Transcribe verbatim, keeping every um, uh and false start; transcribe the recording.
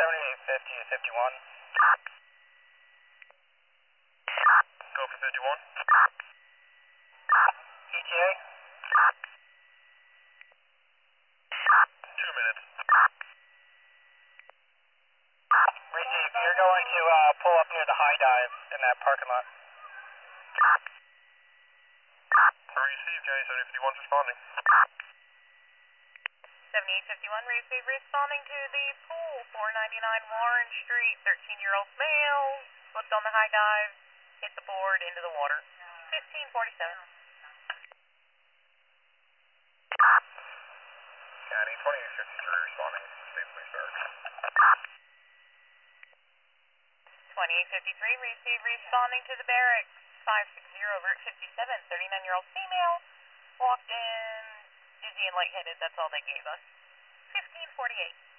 seventy-eight fifty to fifty-one. Go for fifty-one. E T A? Two minutes. Receive, you're going to uh, pull up near the high dive in that parking lot. Receive, County seventy fifty-one responding. seventy-eight fifty-one, receive, responding to the pool, four ninety-nine Warren Street, thirteen-year-old male, slipped on the high dive, hit the board into the water, fifteen forty-seven. County twenty-eight fifty-three responding, State Police Barracks. twenty-eight fifty-three, receive, responding to the barracks, five sixty over at fifty-seven, thirty-nine-year-old female, walked in, dizzy and lightheaded, that's all they gave us, fifteen forty-eight.